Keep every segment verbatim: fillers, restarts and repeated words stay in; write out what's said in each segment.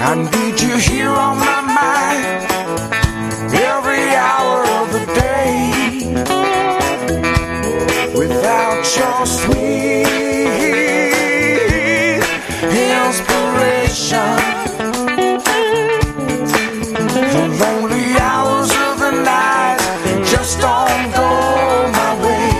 I need you here on my mind every hour of the day. Without your sweet inspiration, the lonely hours of the night just don't go my way.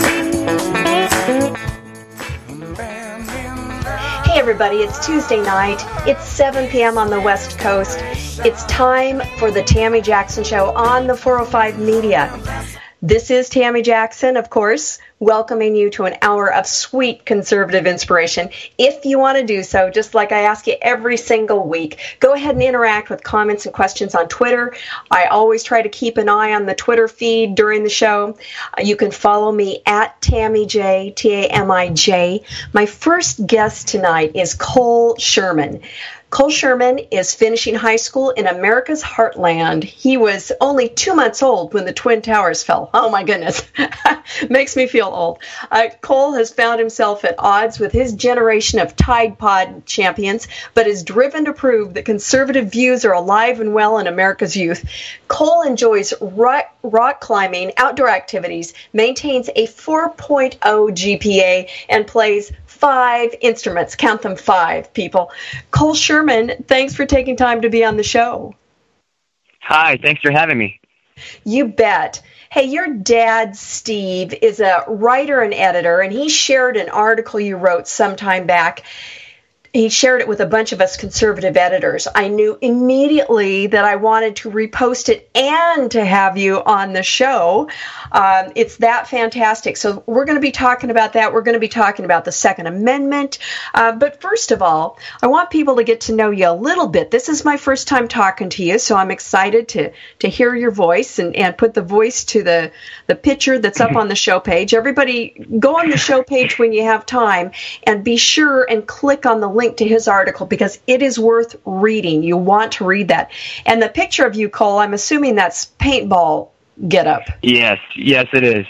Hey everybody, it's Tuesday night. It's seven p.m. on the West Coast. It's time for the Tammy Jackson Show on the four oh five Media. This is Tammy Jackson, of course, welcoming you to an hour of sweet conservative inspiration. If you want to do so, just like I ask you every single week, go ahead and interact with comments and questions on Twitter. I always try to keep an eye on the Twitter feed during the show. Uh, you can follow me at Tammy J, T A M I J. My first guest tonight is Cole Sherman. Cole Sherman is finishing high school in America's heartland. He was only two months old when the Twin Towers fell. Oh, my goodness. Makes me feel old. Uh, Cole has found himself at odds with his generation of Tide Pod champions, but is driven to prove that conservative views are alive and well in America's youth. Cole enjoys rock, rock climbing, outdoor activities, maintains a four point oh G P A, and plays five instruments. Count them, five, people. Cole Sherman, thanks for taking time to be on the show. Hi, thanks for having me. You bet. Hey, your dad, Steve, is a writer and editor, and he shared an article you wrote some time back. He shared it with a bunch of us conservative editors. I knew immediately that I wanted to repost it and to have you on the show. Um, it's that fantastic. So we're going to be talking about that. We're going to be talking about the Second Amendment. Uh, but first of all, I want people to get to know you a little bit. This is my first time talking to you, so I'm excited to to hear your voice and, and put the voice to the, the picture that's up on the show page. Everybody, go on the show page when you have time and be sure and click on the link to his article because it is worth reading. You want to read that. And the picture of you, Cole, I'm assuming that's paintball get up. Yes, yes, it is.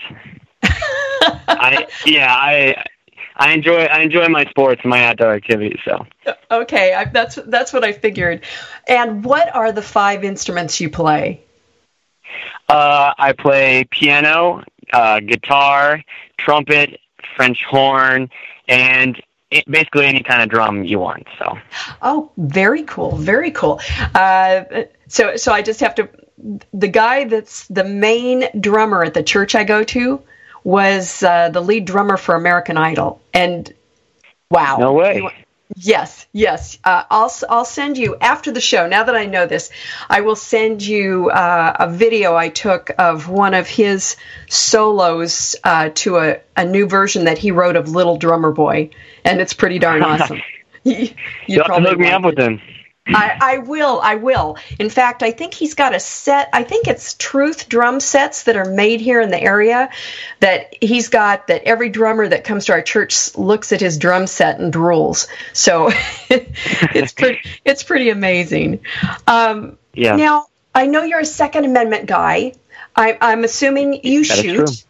I yeah, I I enjoy I enjoy my sports and my outdoor activities. So okay, I, that's that's what I figured. And what are the five instruments you play? Uh, I play piano, uh, guitar, trumpet, French horn, and It, basically any kind of drum you want. So. Oh, very cool, very cool. Uh, so, so I just have to. The guy that's the main drummer at the church I go to was uh, the lead drummer for American Idol, and wow, no way. Yes, yes. Uh, I'll I'll send you after the show. Now that I know this, I will send you uh, a video I took of one of his solos uh, to a, a new version that he wrote of Little Drummer Boy, and it's pretty darn awesome. you You'll have to hook me up with him. I, I will, I will. In fact, I think he's got a set, I think it's Truth drum sets that are made here in the area that he's got, that every drummer that comes to our church looks at his drum set and drools. So it's pretty, it's pretty amazing. Um, yeah. Now, I know you're a Second Amendment guy. I, I'm assuming you that shoot. Is true.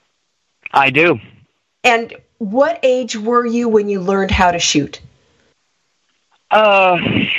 I do. And what age were you when you learned how to shoot? Uh,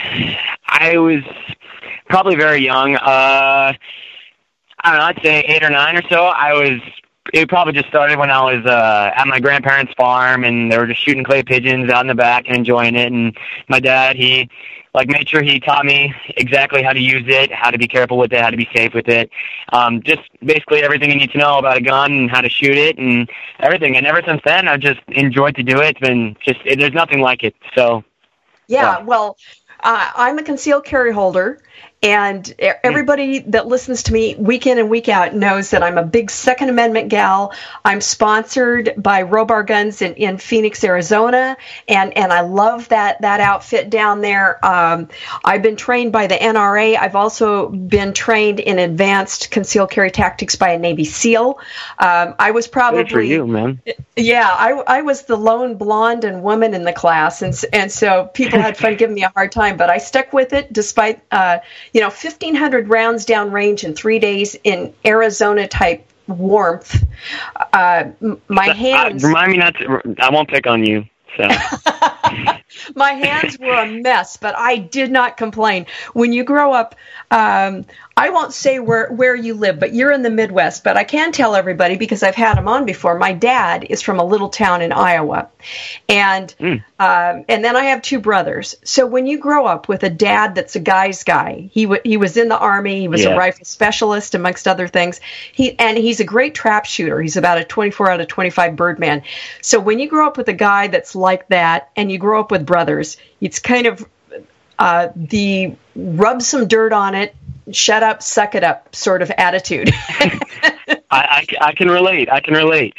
I was probably very young. Uh, I don't know, I'd say eight or nine or so. I was, it probably just started when I was uh, at my grandparents' farm, and they were just shooting clay pigeons out in the back and enjoying it. And my dad, he like made sure he taught me exactly how to use it, how to be careful with it, how to be safe with it. Um, just basically everything you need to know about a gun and how to shoot it and everything. And ever since then, I've just enjoyed to do it. It's been just, it, there's nothing like it. So. Yeah, well, uh, I'm a concealed carry holder, and everybody that listens to me week in and week out knows that I'm a big Second Amendment gal. I'm sponsored by Robar Guns in, in Phoenix, Arizona, and, and I love that, that outfit down there. Um, I've been trained by the N R A. I've also been trained in advanced concealed carry tactics by a Navy SEAL. Um, I was probably... Good for you, man. Yeah, I, I was the lone blonde and woman in the class, and and so people had fun giving me a hard time, but I stuck with it despite, uh, you know, fifteen hundred rounds downrange in three days in Arizona-type warmth. Uh, my hands... Uh, remind me not to... I won't pick on you, so... My hands were a mess, but I did not complain. When you grow up, um, I won't say where, where you live, but you're in the Midwest. But I can tell everybody, because I've had him on before, my dad is from a little town in Iowa. And mm. um, and then I have two brothers. So when you grow up with a dad that's a guy's guy, he, w- he was in the Army, he was yeah. a rifle specialist, amongst other things. He And he's a great trap shooter. He's about a twenty-four out of twenty-five birdman. So when you grow up with a guy that's like that, and you grow up with brothers, it's kind of uh, the rub some dirt on it, shut up, suck it up sort of attitude. I, I, I can relate. I can relate.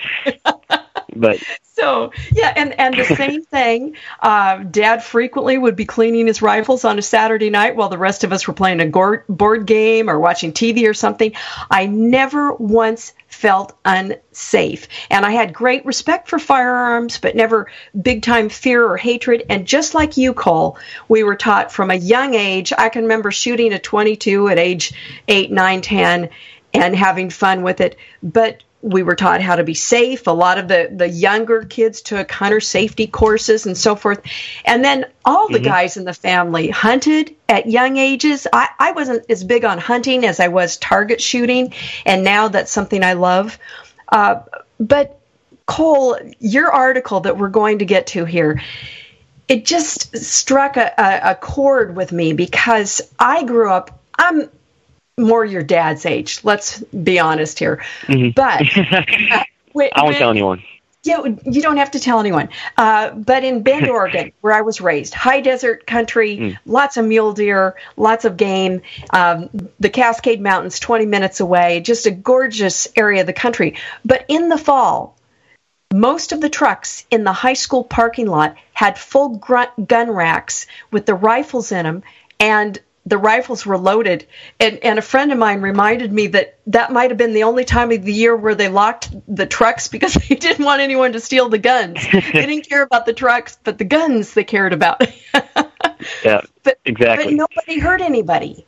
But so, yeah, and, and the same thing, uh, Dad frequently would be cleaning his rifles on a Saturday night while the rest of us were playing a gourd, board game or watching T V or something. I never once felt unsafe. And I had great respect for firearms, but never big-time fear or hatred. And just like you, Cole, we were taught from a young age. I can remember shooting a twenty-two at age eight, nine, ten, and having fun with it. But we were taught how to be safe. A lot of the, the younger kids took hunter safety courses and so forth. And then all the mm-hmm. guys in the family hunted at young ages. I, I wasn't as big on hunting as I was target shooting, and now that's something I love. Uh, but, Cole, your article that we're going to get to here, it just struck a, a, a chord with me, because I grew up, I'm more your dad's age, let's be honest here. Mm-hmm. But uh, when, I won't tell anyone. Yeah, you don't have to tell anyone. Uh, but in Bend, Oregon, where I was raised, high desert country, mm. lots of mule deer, lots of game, um, the Cascade Mountains twenty minutes away, just a gorgeous area of the country. But in the fall, most of the trucks in the high school parking lot had full grunt gun racks with the rifles in them, and the rifles were loaded. And, and a friend of mine reminded me that that might have been the only time of the year where they locked the trucks, because they didn't want anyone to steal the guns. They didn't care about the trucks, but the guns they cared about. Yeah, but, exactly. But nobody hurt anybody.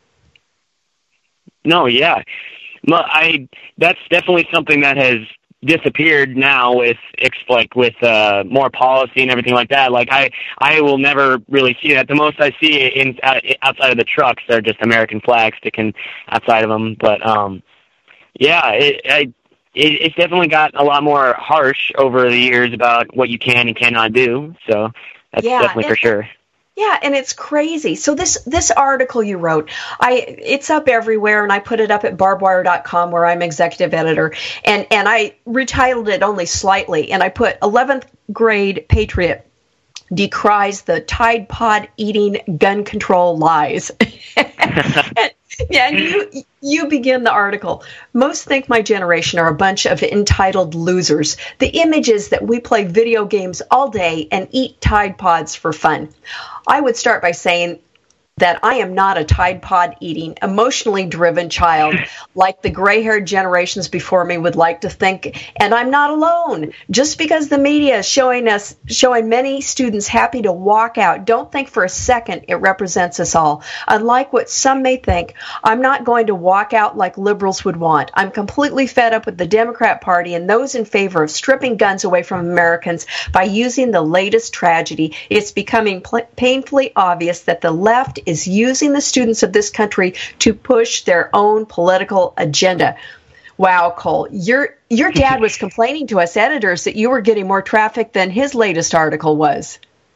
No, yeah. Well, I, that's definitely something that has disappeared now with like with uh more policy and everything like that. Like I I will never really see that. The most I see in uh, outside of the trucks are just American flags sticking outside of them. But um yeah, it, I, it it's definitely got a lot more harsh over the years about what you can and cannot do. So that's yeah, definitely for sure. Yeah, and it's crazy. So this this article you wrote, I it's up everywhere, and I put it up at barbed wire dot com, where I'm executive editor, and, and I retitled it only slightly, and I put eleventh grade patriot decries the Tide Pod eating gun control lies. and, yeah, and you you begin the article. Most think my generation are a bunch of entitled losers. The image is that we play video games all day and eat Tide Pods for fun. I would start by saying that I am not a Tide Pod eating, emotionally driven child like the gray-haired generations before me would like to think, and I'm not alone. Just because the media is showing us, showing many students happy to walk out, don't think for a second it represents us all. Unlike what some may think, I'm not going to walk out like liberals would want. I'm completely fed up with the Democrat Party and those in favor of stripping guns away from Americans by using the latest tragedy. It's becoming pl- painfully obvious that the left is using the students of this country to push their own political agenda. Wow, Cole, your your dad was complaining to us editors that you were getting more traffic than his latest article was.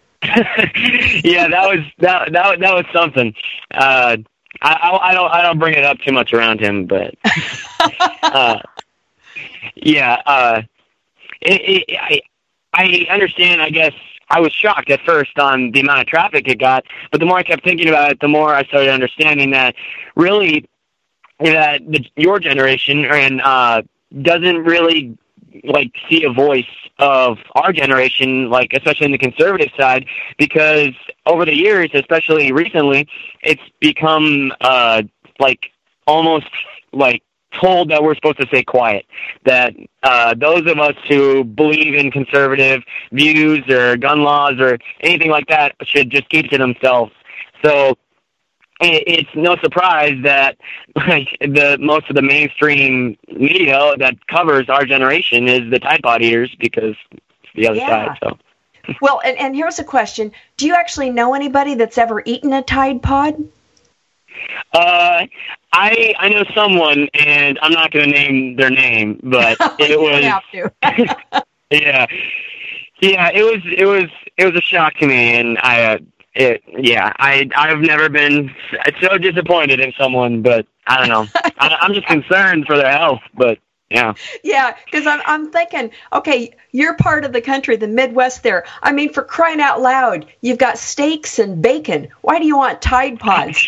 Yeah, that was that that, that was something. Uh, I, I, I don't I don't bring it up too much around him, but uh, yeah, uh, it, it, I I understand. I guess I was shocked at first on the amount of traffic it got, but the more I kept thinking about it, the more I started understanding that really that the, your generation and uh, doesn't really like see a voice of our generation, like especially in the conservative side, because over the years, especially recently, it's become uh, like almost like told that we're supposed to stay quiet, that uh, those of us who believe in conservative views or gun laws or anything like that should just keep to themselves. So it's no surprise that like the most of the mainstream media that covers our generation is the Tide Pod eaters, because it's the other yeah. side. So Well, and, and here's a question. Do you actually know anybody that's ever eaten a Tide Pod? Uh, I I know someone, and I'm not going to name their name, but it you was. Don't have to. yeah, yeah. It was it was it was a shock to me, and I uh, it yeah I I've never been so disappointed in someone, but I don't know. I, I'm just concerned for their health, but. Yeah. Yeah, because I'm I'm thinking, okay, you're part of the country, the Midwest there. I mean, for crying out loud, you've got steaks and bacon. Why do you want Tide Pods?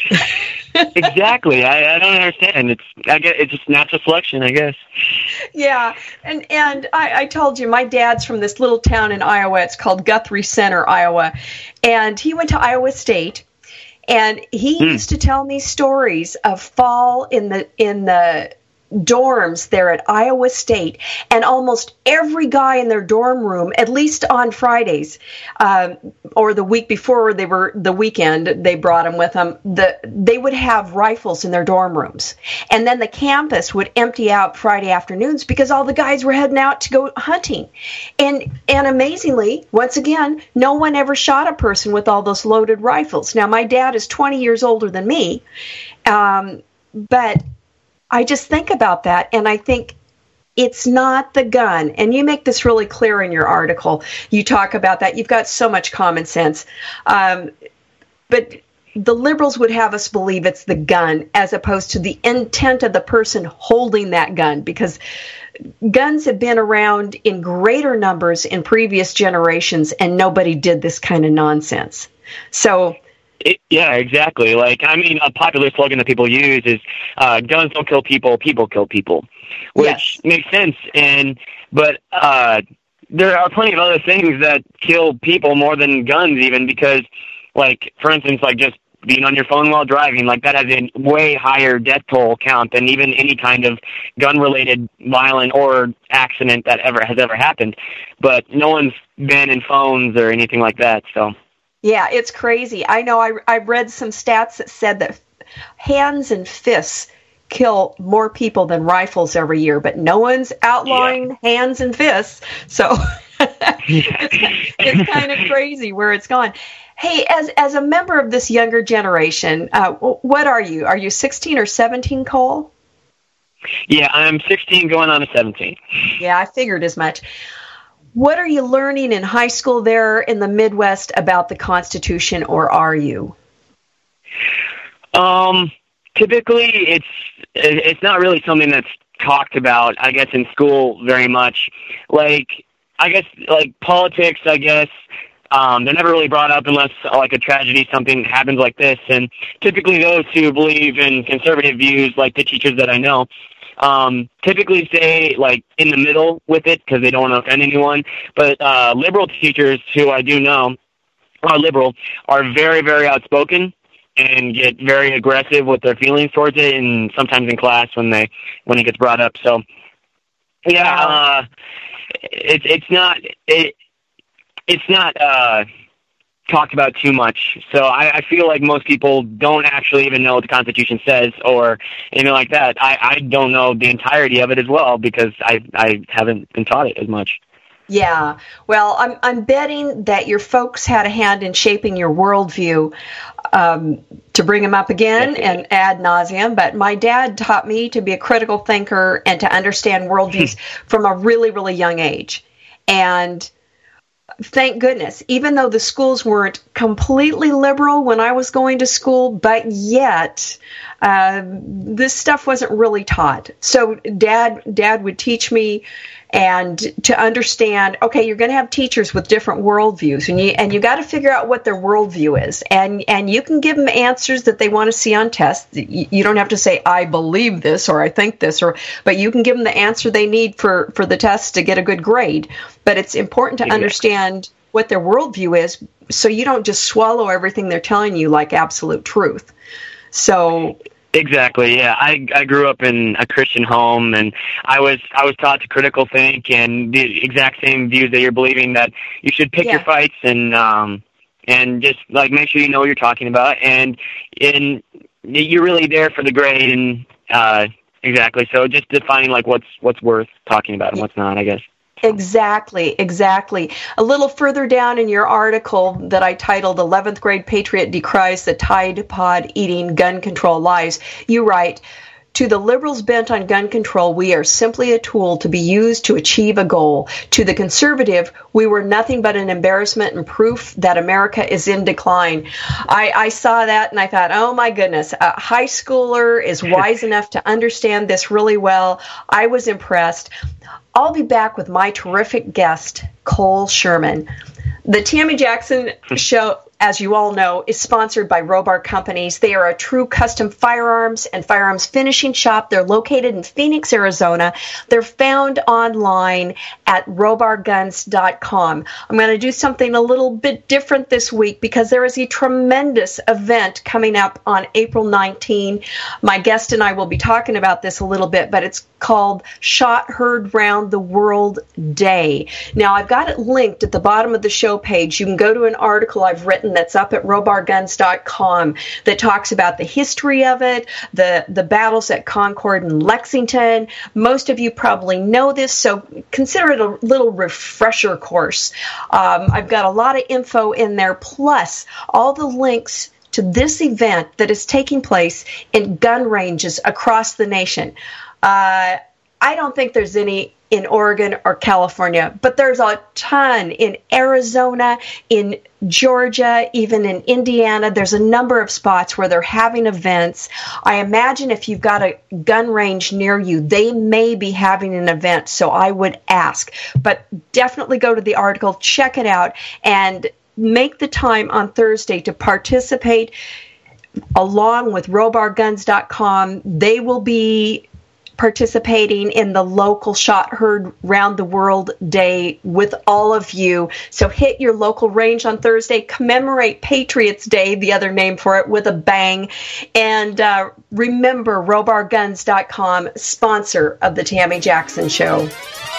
Exactly. I, I don't understand. It's I guess it's just natural selection, I guess. Yeah, and and I, I told you my dad's from this little town in Iowa. It's called Guthrie Center, Iowa, and he went to Iowa State, and he Hmm. used to tell me stories of fall in the in the dorms there at Iowa State, and almost every guy in their dorm room, at least on Fridays, um, or the week before they were the weekend, they brought them with them. The they would have rifles in their dorm rooms, and then the campus would empty out Friday afternoons because all the guys were heading out to go hunting, and and amazingly, once again, no one ever shot a person with all those loaded rifles. Now my dad is twenty years older than me, um, but I just think about that, and I think it's not the gun. And you make this really clear in your article. You talk about that. You've got so much common sense. Um, but the liberals would have us believe it's the gun as opposed to the intent of the person holding that gun, because guns have been around in greater numbers in previous generations, and nobody did this kind of nonsense. So... It, yeah, exactly. Like, I mean, a popular slogan that people use is uh, "Guns don't kill people, people kill people," which Yes. makes sense. And but uh, there are plenty of other things that kill people more than guns, even because, like, for instance, like just being on your phone while driving, like that has a way higher death toll count than even any kind of gun-related violent or accident that ever has ever happened. But no one's been in phones or anything like that, so. Yeah, it's crazy. I know I, I read some stats that said that hands and fists kill more people than rifles every year, but no one's outlawing Yeah. hands and fists. So it's, it's kind of crazy where it's gone. Hey, as as a member of this younger generation, uh, what are you? Are you sixteen or seventeen, Cole? Yeah, I'm sixteen going on to seventeen. Yeah, I figured as much. What are you learning in high school there in the Midwest about the Constitution, or are you? Um, typically, it's it's not really something that's talked about, I guess, in school very much. Like, I guess, like politics, I guess, um, they're never really brought up unless, like, a tragedy, something happens like this. And typically those who believe in conservative views, like the teachers that I know, Um, typically stay like in the middle with it because they don't want to offend anyone. But uh, liberal teachers who I do know are liberal are very, very outspoken and get very aggressive with their feelings towards it, and sometimes in class when they when it gets brought up. So yeah, uh, it's it's not it it's not. Uh, talked about too much. So I, I feel like most people don't actually even know what the Constitution says or anything like that. I, I don't know the entirety of it as well because I, I haven't been taught it as much. Yeah. Well, I'm I'm betting that your folks had a hand in shaping your worldview, um, to bring them up again Yes, and ad nauseum. But my dad taught me to be a critical thinker and to understand worldviews from a really, really young age. And thank goodness, even though the schools weren't completely liberal when I was going to school, but yet uh, this stuff wasn't really taught. So dad, dad would teach me and to understand, okay, you're going to have teachers with different worldviews, and you and you got to figure out what their worldview is, and and you can give them answers that they want to see on tests. You, you don't have to say I believe this or I think this, or but you can give them the answer they need for for the test to get a good grade. But it's important to Exactly. understand what their worldview is, so you don't just swallow everything they're telling you like absolute truth. So. Exactly. Yeah, I I grew up in a Christian home, and I was I was taught to critical think and the exact same views that you're believing, that you should pick Yeah. your fights and um and just like make sure you know what you're talking about, and and you're really there for the grade, and uh exactly. So just defining like what's what's worth talking about and what's not, I guess. Exactly, exactly. A little further down in your article that I titled eleventh Grade Patriot Decries the Tide Pod Eating Gun Control Lies, you write, to the liberals bent on gun control, we are simply a tool to be used to achieve a goal. To the conservative, we were nothing but an embarrassment and proof that America is in decline. I, I saw that and I thought, oh my goodness, a high schooler is wise enough to understand this really well. I was impressed. I'll be back with my terrific guest, Cole Sherman. The Tammy Jackson Show, as you all know, is sponsored by Robar Companies. They are a true custom firearms and firearms finishing shop. They're located in Phoenix, Arizona. They're found online at robar guns dot com. I'm going to do something a little bit different this week because there is a tremendous event coming up on April nineteenth. My guest and I will be talking about this a little bit, but it's called Shot Heard Round the World Day. Now, I've got it linked at the bottom of the show page. You can go to an article I've written that's up at robar guns dot com that talks about the history of it, the, the battles at Concord and Lexington. Most of you probably know this, so consider it a little refresher course. Um, I've got a lot of info in there, plus all the links to this event that is taking place in gun ranges across the nation. Uh, I don't think there's any in Oregon or California, but there's a ton in Arizona, in Georgia, even in Indiana. There's a number of spots where they're having events. I imagine if you've got a gun range near you, they may be having an event, so I would ask. But definitely go to the article, check it out, and make the time on Thursday to participate along with robar guns dot com. They will be participating in the local Shot Heard Round the World Day with all of you. So hit your local range on Thursday, commemorate Patriots Day, the other name for it, with a bang. And uh, remember, robar guns dot com, sponsor of the Tammy Jackson Show.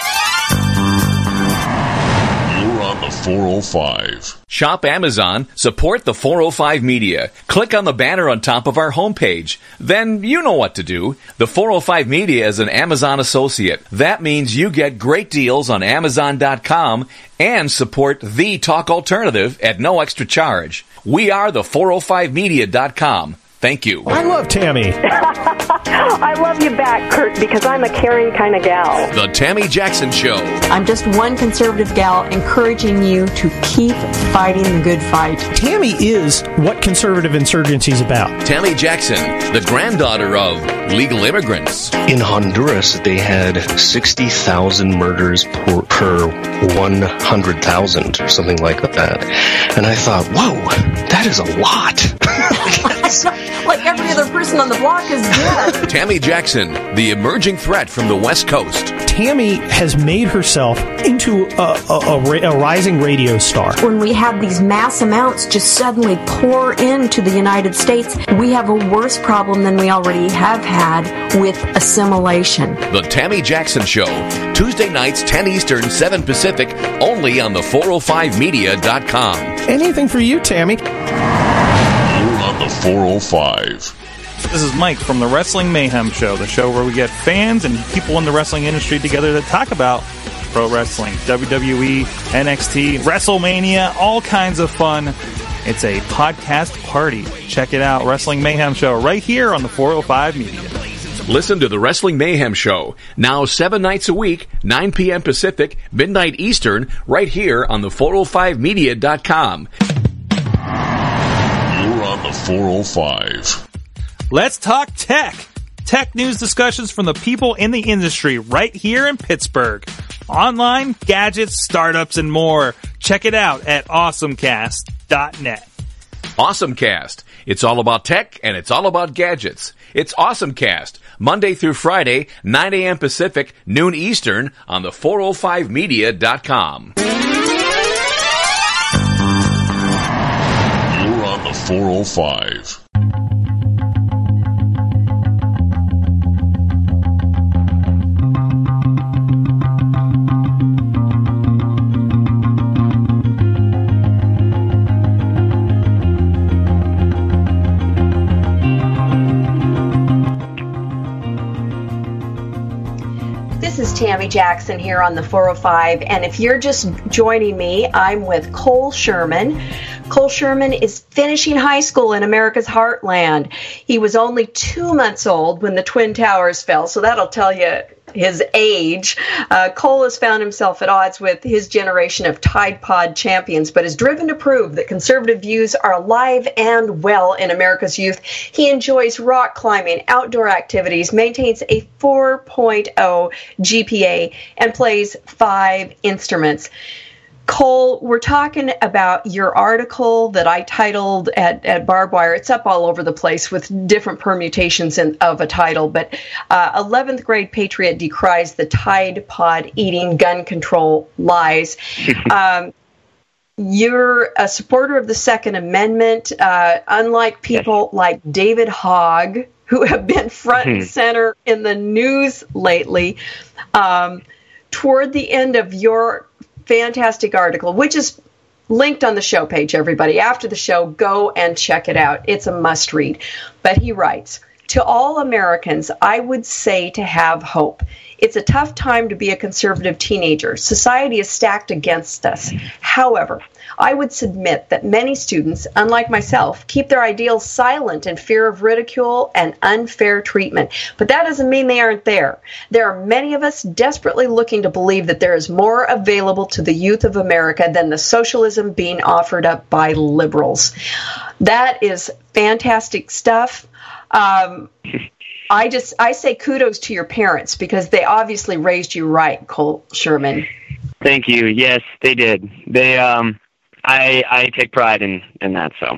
On the four oh five. Shop Amazon, support the four oh five Media. Click on the banner on top of our homepage. Then you know what to do. The four oh five Media is an Amazon associate. That means you get great deals on amazon dot com and support the talk alternative at no extra charge. We are the four oh five media dot com. Thank you. I love Tammy. I love you back, Kurt, because I'm a caring kind of gal. The Tammy Jackson Show. I'm just one conservative gal encouraging you to keep fighting the good fight. Tammy is what conservative insurgency is about. Tammy Jackson, the granddaughter of legal immigrants. In Honduras, they had sixty thousand murders per, per one hundred thousand, or something like that. And I thought, whoa, that is a lot. Like every other person on the block is dead. Tammy Jackson, the emerging threat from the West Coast. Tammy has made herself into a, a, a, a rising radio star. When we have these mass amounts just suddenly pour into the United States, we have a worse problem than we already have had with assimilation. The Tammy Jackson Show, Tuesday nights, ten Eastern, seven Pacific, only on the four oh five media dot com. Anything for you, Tammy. On the four oh five. This is Mike from the Wrestling Mayhem Show, the show where we get fans and people in the wrestling industry together to talk about pro wrestling, W W E, N X T, WrestleMania, all kinds of fun. It's a podcast party. Check it out, Wrestling Mayhem Show, right here on the four oh five Media. Listen to the Wrestling Mayhem Show, now seven nights a week, nine p.m. Pacific, midnight Eastern, right here on the four oh five media dot com. You're on the four oh five. Let's talk tech. Tech news discussions from the people in the industry right here in Pittsburgh. Online, gadgets, startups, and more. Check it out at awesome cast dot net. AwesomeCast. It's all about tech and it's all about gadgets. It's AwesomeCast, Monday through Friday, nine a.m. Pacific, noon Eastern, on the four oh five media dot com. You're on the four oh five. This is Tammy Jackson here on the four oh five, and if you're just joining me, I'm with Cole Sherman. Cole Sherman is finishing high school in America's heartland. He was only two months old when the Twin Towers fell, so that'll tell you his age. Uh, Cole has found himself at odds with his generation of Tide Pod champions, but is driven to prove that conservative views are alive and well in America's youth. He enjoys rock climbing, outdoor activities, maintains a four point oh G P A, and plays five instruments. Cole, we're talking about your article that I titled at, at Barbed Wire. It's up all over the place with different permutations in, of a title, but uh, eleventh grade patriot decries the Tide Pod eating gun control lies. um, you're a supporter of the Second Amendment, uh, unlike people yes. like David Hogg, who have been front and center in the news lately. Um, toward the end of your fantastic article, which is linked on the show page, everybody. After the show, go and check it out. It's a must read. But he writes, to all Americans, I would say to have hope. It's a tough time to be a conservative teenager. Society is stacked against us. However, I would submit that many students, unlike myself, keep their ideals silent in fear of ridicule and unfair treatment. But that doesn't mean they aren't there. There are many of us desperately looking to believe that there is more available to the youth of America than the socialism being offered up by liberals. That is fantastic stuff. Um, I just, I say kudos to your parents because they obviously raised you right, Cole Sherman. Thank you. Yes, they did. They, um, I, I take pride in, in that, so.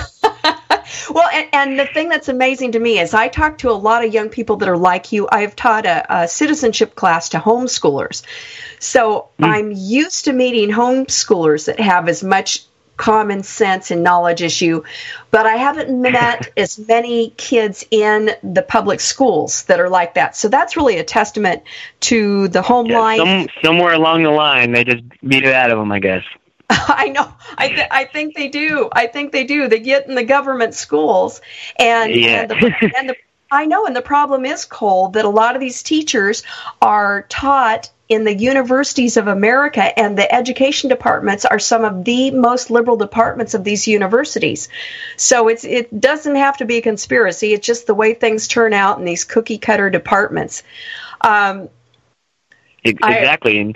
Well, and, and the thing that's amazing to me is I talk to a lot of young people that are like you. I've taught a, a citizenship class to homeschoolers. So mm. I'm used to meeting homeschoolers that have as much common sense and knowledge as you, but I haven't met as many kids in the public schools that are like that. So that's really a testament to the home yeah, life. Some, somewhere along the line, they just beat it out of them, I guess. I know. I, th- I think they do. I think they do. They get in the government schools, and, yeah. and, the, and the, I know. And the problem is, Cole, that a lot of these teachers are taught in the universities of America, and the education departments are some of the most liberal departments of these universities. So it's it doesn't have to be a conspiracy. It's just the way things turn out in these cookie cutter departments. Um, exactly. I, and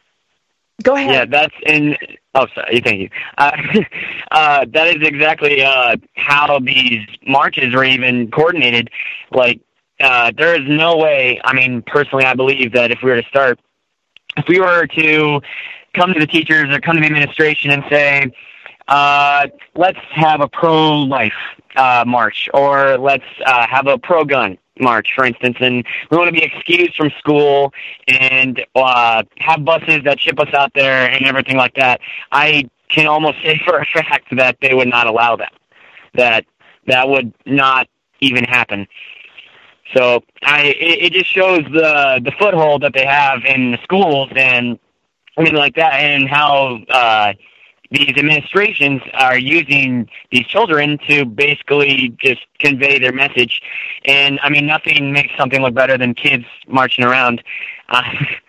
go ahead. Yeah, that's in. Oh, sorry. Thank you. Uh, uh, that is exactly uh, how these marches were even coordinated. Like, uh, there is no way. I mean, personally, I believe that if we were to start, if we were to come to the teachers or come to the administration and say, uh, let's have a pro-life uh, march, or let's uh, have a pro-gun march, for instance, and we want to be excused from school and uh, have buses that ship us out there and everything like that, I can almost say for a fact that they would not allow that. That that would not even happen. So I, it, it just shows the the foothold that they have in the schools and everything like that, and how uh, these administrations are using these children to basically just convey their message. And, I mean, nothing makes something look better than kids marching around. Uh,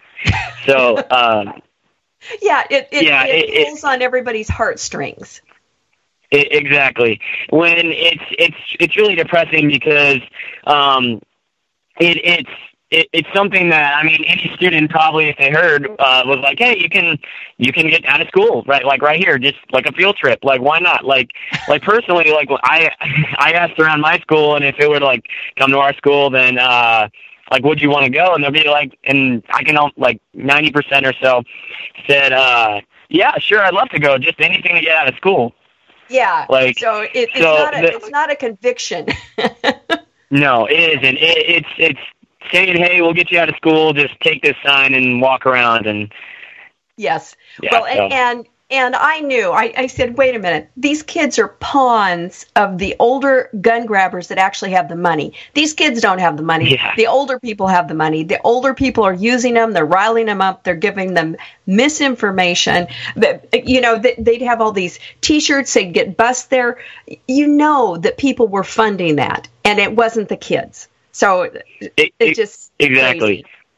so, uh, yeah, it, it, yeah, it, it pulls it, on everybody's heartstrings. It, exactly. When it's, it's, it's really depressing because um, it, it's, It, it's something that, I mean, any student probably, if they heard, uh, was like, hey, you can you can get out of school, right? Like right here, just like a field trip. Like, why not? Like, like personally, like I I asked around my school, and if it would like come to our school, then uh, like, would you want to go? And they'll be like, and I can like ninety percent or so said, uh, yeah, sure, I'd love to go. Just anything to get out of school. Yeah. Like, so it, it's so not a, the, it's not a conviction. No, it isn't. It, it's it's. saying, hey, we'll get you out of school, just take this sign and walk around. And yes. Yeah, well, so. and, and and I knew, I, I said, wait a minute, these kids are pawns of the older gun grabbers that actually have the money. These kids don't have the money. Yeah. The older people have the money. The older people are using them. They're riling them up. They're giving them misinformation. That, you know, they'd have all these T-shirts. They'd get bussed there. You know that people were funding that, and it wasn't the kids. So it, it, it just exactly. crazy.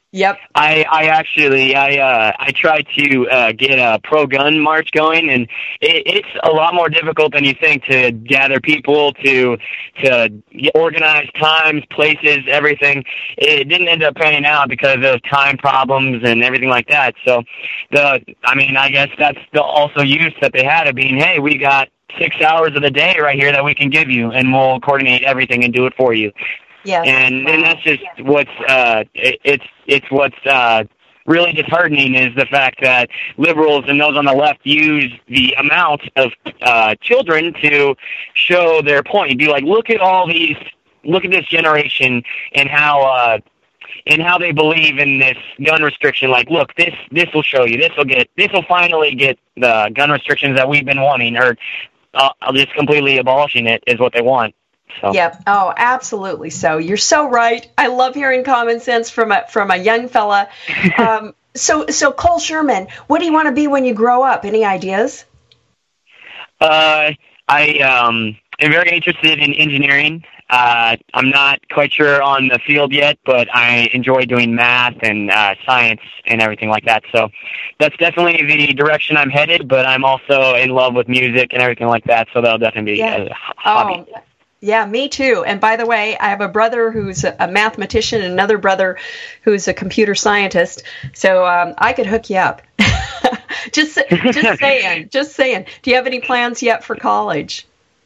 Yep. I, I actually, I, uh, I tried to uh, get a pro-gun march going, and it, it's a lot more difficult than you think to gather people, to to organize times, places, everything. It didn't end up panning out because of time problems and everything like that. So, the, I mean, I guess that's the also use that they had of being, hey, we got six hours of the day right here that we can give you, and we'll coordinate everything and do it for you. Yes. And and that's just what's uh it, it's it's what's uh really disheartening is the fact that liberals and those on the left use the amount of uh children to show their point. Be like, look at all these, look at this generation and how uh and how they believe in this gun restriction. Like, look, this this will show you. This will get this will finally get the gun restrictions that we've been wanting, or uh, just completely abolishing it is what they want. So. Yep. Oh, absolutely. So you're so right. I love hearing common sense from a from a young fella. Um, so so Cole Sherman, what do you want to be when you grow up? Any ideas? Uh, I um, am very interested in engineering. Uh, I'm not quite sure on the field yet, but I enjoy doing math and uh, science and everything like that. So that's definitely the direction I'm headed. But I'm also in love with music and everything like that. So that'll definitely be yeah. a hobby. Oh. Yeah, me too. And by the way, I have a brother who's a mathematician and another brother who's a computer scientist. So um, I could hook you up. just, just saying. Just saying. Do you have any plans yet for college?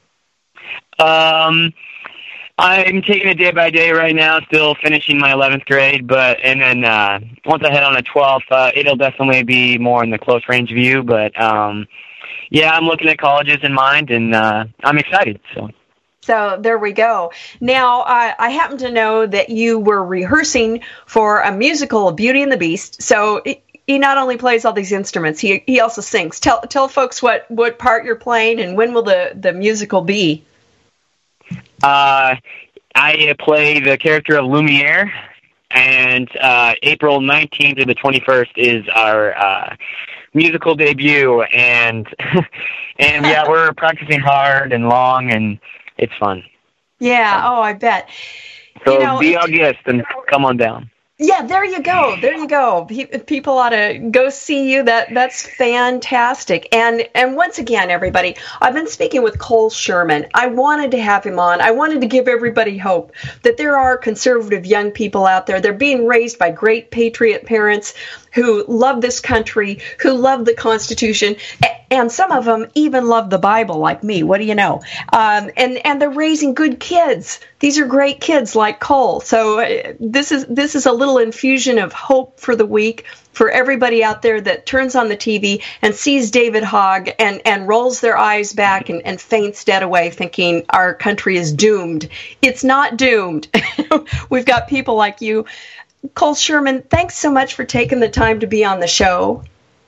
Um, I'm taking it day by day right now. Still finishing my eleventh grade, but and then uh, once I head on to twelfth, uh, it'll definitely be more in the close range view. But um, yeah, I'm looking at colleges in mind, and uh, I'm excited. So. So there we go. Now, uh, I happen to know that you were rehearsing for a musical, Beauty and the Beast. So he not only plays all these instruments, he he also sings. Tell tell folks what, what part you're playing and when will the, the musical be? Uh, I play the character of Lumiere, and uh, April nineteenth to the twenty-first is our uh, musical debut. And, and yeah, we're practicing hard and long, and it's fun. Yeah, oh, I bet. So you know, be our guest and come on down. Yeah, there you go. There you go. People ought to go see you. That that's fantastic. And and once again, everybody, I've been speaking with Cole Sherman. I wanted to have him on. I wanted to give everybody hope that there are conservative young people out there. They're being raised by great patriot parents who love this country, who love the Constitution, and some of them even love the Bible like me. What do you know? Um, and, and they're raising good kids. These are great kids like Cole. So uh, this is this is a little infusion of hope for the week for everybody out there that turns on the T V and sees David Hogg and, and rolls their eyes back and, and faints dead away thinking our country is doomed. It's not doomed. We've got people like you. Cole Sherman, thanks so much for taking the time to be on the show.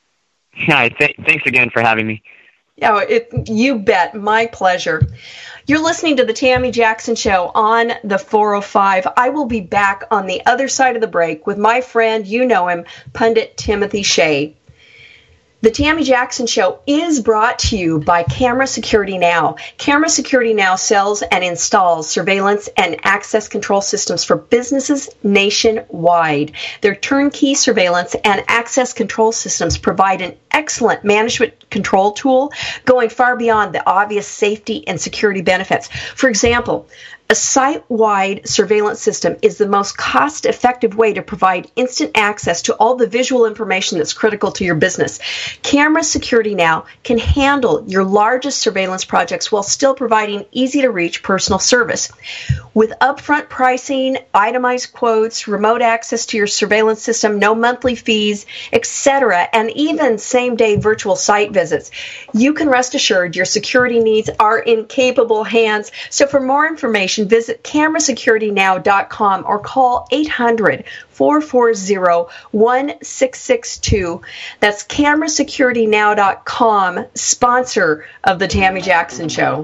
Hi, th- thanks again for having me. Oh, it, you bet. My pleasure. You're listening to the Tammy Jackson Show on the four oh five. I will be back on the other side of the break with my friend, you know him, Pundit Timothy Shea. The Tammy Jackson Show is brought to you by Camera Security Now. Camera Security Now sells and installs surveillance and access control systems for businesses nationwide. Their turnkey surveillance and access control systems provide an excellent management control tool going far beyond the obvious safety and security benefits. For example, a site-wide surveillance system is the most cost-effective way to provide instant access to all the visual information that's critical to your business. Camera Security Now can handle your largest surveillance projects while still providing easy-to-reach personal service. With upfront pricing, itemized quotes, remote access to your surveillance system, no monthly fees, et cetera, and even same-day virtual site visits, you can rest assured your security needs are in capable hands. So for more information, visit camera security now dot com or call eight hundred, four four zero, one six six two. That's camera security now dot com, sponsor of the Tammy Jackson Show.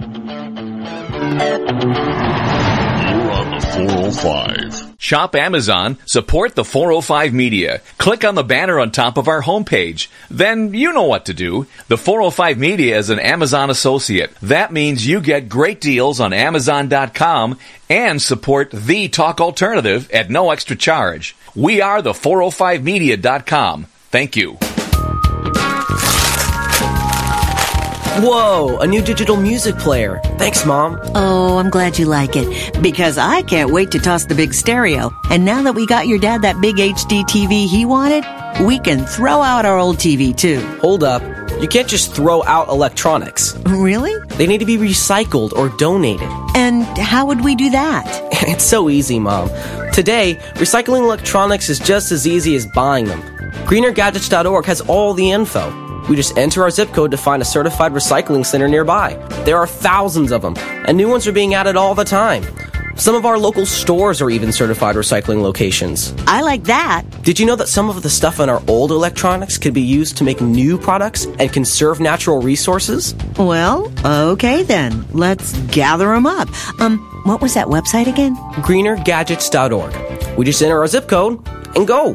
You're on the four oh five. Shop Amazon, support the four oh five Media. Click on the banner on top of our homepage. Then you know what to do. The four oh five Media is an Amazon associate. That means you get great deals on amazon dot com and support the talk alternative at no extra charge. We are the four oh five media dot com. Thank you. Whoa, a new digital music player. Thanks, Mom. Oh, I'm glad you like it, because I can't wait to toss the big stereo. And now that we got your dad that big H D T V he wanted, we can throw out our old T V, too. Hold up. You can't just throw out electronics. Really? They need to be recycled or donated. And how would we do that? It's so easy, Mom. Today, recycling electronics is just as easy as buying them. greener gadgets dot org has all the info. We just enter our zip code to find a certified recycling center nearby. There are thousands of them, and new ones are being added all the time. Some of our local stores are even certified recycling locations. I like that. Did you know that some of the stuff in our old electronics could be used to make new products and conserve natural resources? Well, okay then. Let's gather them up. Um, what was that website again? greener gadgets dot org. We just enter our zip code and go.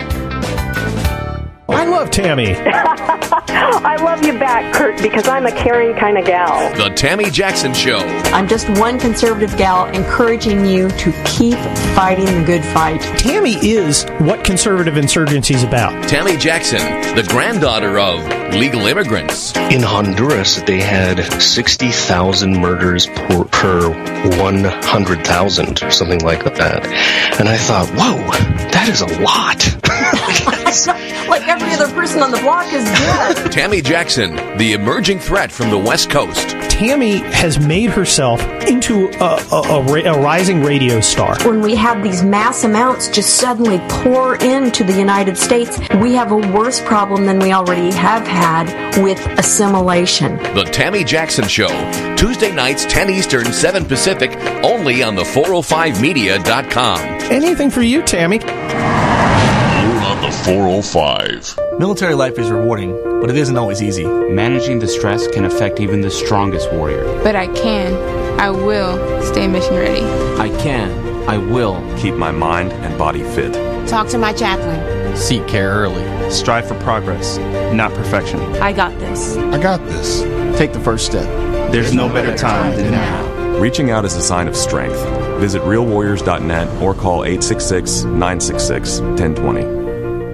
I love Tammy. I love you back, Kurt, because I'm a caring kind of gal. The Tammy Jackson Show. I'm just one conservative gal encouraging you to keep fighting the good fight. Tammy is what conservative insurgency is about. Tammy Jackson, the granddaughter of legal immigrants. In Honduras, they had sixty thousand murders per, per one hundred thousand, or something like that. And I thought, whoa, that is a lot. Like every other person on the block is dead. Tammy Jackson, the emerging threat from the West Coast. Tammy has made herself into a, a, a, a rising radio star. When we have these mass amounts just suddenly pour into the United States, we have a worse problem than we already have had with assimilation. The Tammy Jackson Show, Tuesday nights, ten Eastern, seven Pacific, only on the four oh five media dot com. Anything for you, Tammy. The four oh five. Military life is rewarding, but it isn't always easy. Managing the stress can affect even the strongest warrior. But I can, I will stay mission ready. I can, I will keep my mind and body fit. Talk to my chaplain. Seek care early. Strive for progress, not perfection. I got this. I got this. Take the first step. There's, There's no, no better time than now. Reaching out is a sign of strength. Visit real warriors dot net or call eight six six, nine six six, one zero two zero.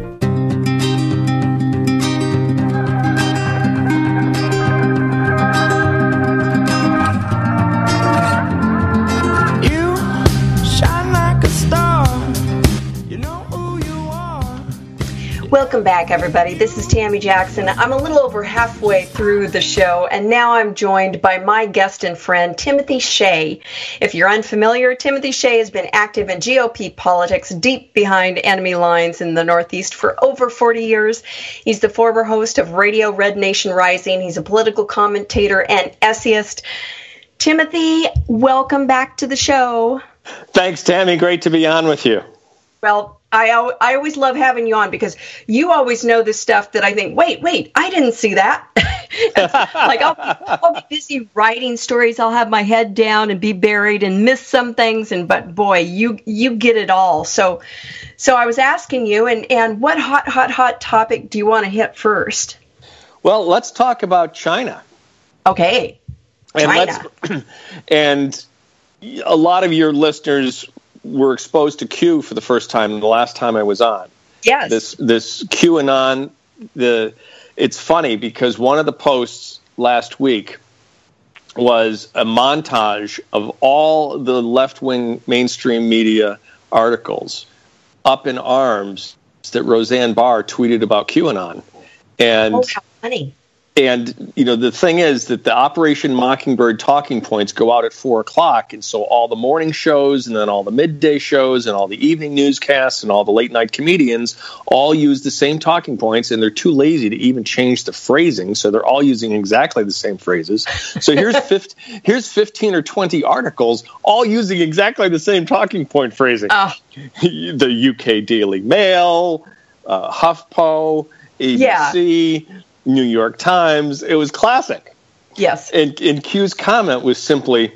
Welcome back, everybody. This is Tammy Jackson. I'm a little over halfway through the show, and now I'm joined by my guest and friend, Timothy Shea. If you're unfamiliar, Timothy Shea has been active in G O P politics deep behind enemy lines in the Northeast for over forty years. He's the former host of Radio Red Nation Rising. He's a political commentator and essayist. Timothy, welcome back to the show. Thanks, Tammy. Great to be on with you. Well, I, I always love having you on because you always know this stuff that I think, wait, wait, I didn't see that. Like I'll, I'll be busy writing stories. I'll have my head down and be buried and miss some things. And but boy, you you get it all. So so I was asking you, and, and what hot, hot, hot topic do you want to hit first? Well, let's talk about China. Okay. China. And, let's, and a lot of your listeners were exposed to Q for the first time the last time I was on. Yes. This this QAnon, the it's funny because one of the posts last week was a montage of all the left-wing mainstream media articles up in arms that Roseanne Barr tweeted about QAnon. And oh, how funny. And, you know, the thing is that the Operation Mockingbird talking points go out at four o'clock. And so all the morning shows and then all the midday shows and all the evening newscasts and all the late night comedians all use the same talking points. And they're too lazy to even change the phrasing. So they're all using exactly the same phrases. So here's fifteen, here's fifteen or twenty articles all using exactly the same talking point phrasing. Oh. The U K Daily Mail, uh, HuffPo, A B C. Yeah. New York Times. It was classic. Yes. And, and Q's comment was simply,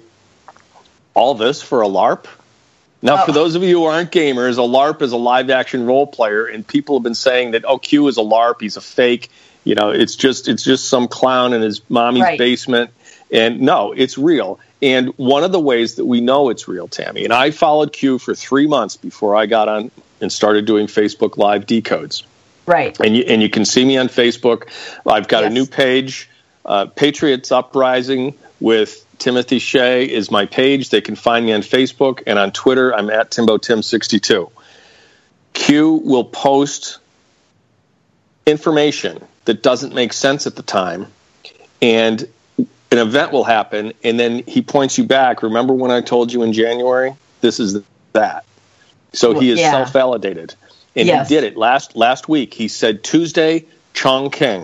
all this for a LARP? Now, oh. for those of you who aren't gamers, a LARP is a live-action role player, and people have been saying that, oh, Q is a LARP, he's a fake, you know, it's just it's just some clown in his mommy's right. basement. And no, it's real. And one of the ways that we know it's real, Tammy, and I followed Q for three months before I got on and started doing Facebook Live decodes. Right. And you, and you can see me on Facebook. I've got Yes. a new page, uh, Patriots Uprising with Timothy Shea is my page. They can find me on Facebook, and on Twitter, I'm at Timbo Tim sixty-two. Q will post information that doesn't make sense at the time, and an event will happen, and then he points you back. Remember when I told you in January? This is that. So he is Yeah. self-validated. And Yes. he did it last last week. He said Tuesday, Chongqing.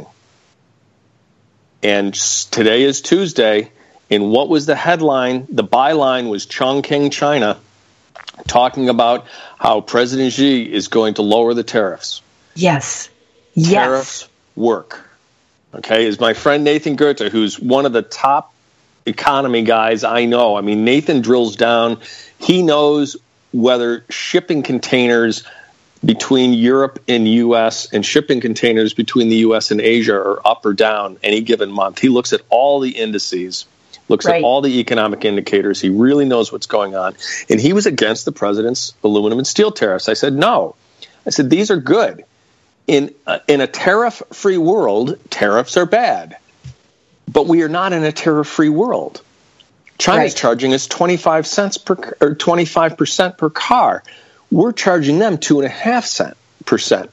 And s- today is Tuesday. And what was the headline? The byline was Chongqing, China, talking about how President Xi is going to lower the tariffs. Yes. Yes. Tariffs work. Okay, is my friend Nathan Goethe, who's one of the top economy guys I know. I mean, Nathan drills down. He knows whether shipping containers between Europe and U S and shipping containers between the U S and Asia are up or down any given month. He looks at all the indices, looks Right. at all the economic indicators. He really knows what's going on. And he was against the president's aluminum and steel tariffs. I said, no. I said, these are good. In, uh, in a tariff-free world, tariffs are bad. But we are not in a tariff-free world. China's Right. charging us twenty-five cents per or twenty-five percent per car. We're charging them two and a half cent percent.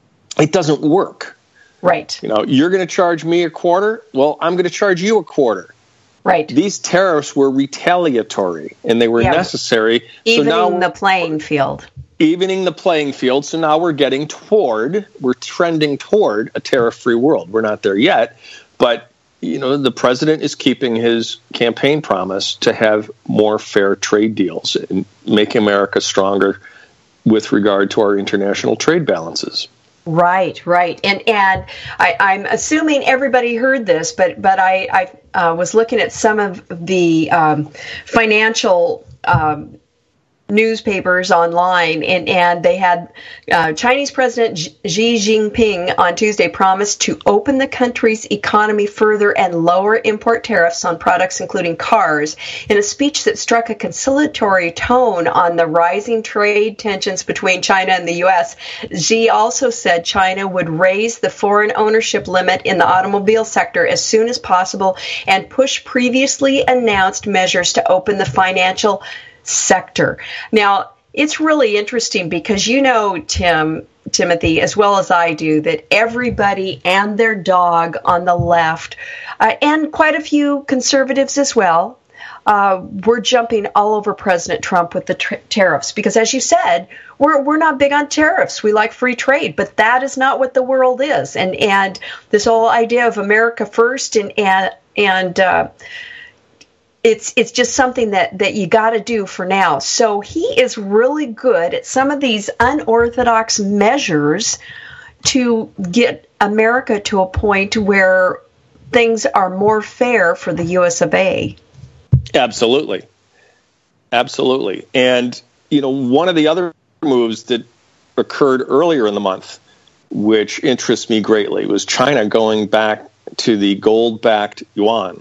It doesn't work. Right. You know, you're going to charge me a quarter. Well, I'm going to charge you a quarter. Right. These tariffs were retaliatory, and they were Yeah. necessary. Evening so now the playing field. evening the playing field. So now we're getting toward, we're trending toward a tariff-free world. We're not there yet, but you know, the president is keeping his campaign promise to have more fair trade deals and make America stronger with regard to our international trade balances. Right, right, and and I, I'm assuming everybody heard this, but but I I uh, was looking at some of the um, financial um, newspapers online, and and they had uh, Chinese President Xi Jinping on Tuesday promised to open the country's economy further and lower import tariffs on products including cars in a speech that struck a conciliatory tone on the rising trade tensions between China and the U S. Xi also said China would raise the foreign ownership limit in the automobile sector as soon as possible and push previously announced measures to open the financial sector. Now, it's really interesting because you know, Tim, Timothy, as well as I do, that everybody and their dog on the left, uh, and quite a few conservatives as well, uh, were jumping all over President Trump with the tra- tariffs. Because as you said, we're we're not big on tariffs. We like free trade, but that is not what the world is. And and this whole idea of America first and and and uh, It's it's just something that, that you got to do for now. So he is really good at some of these unorthodox measures to get America to a point where things are more fair for the U S of A. Absolutely. Absolutely. And, you know, one of the other moves that occurred earlier in the month, which interests me greatly, was China going back to the gold-backed yuan.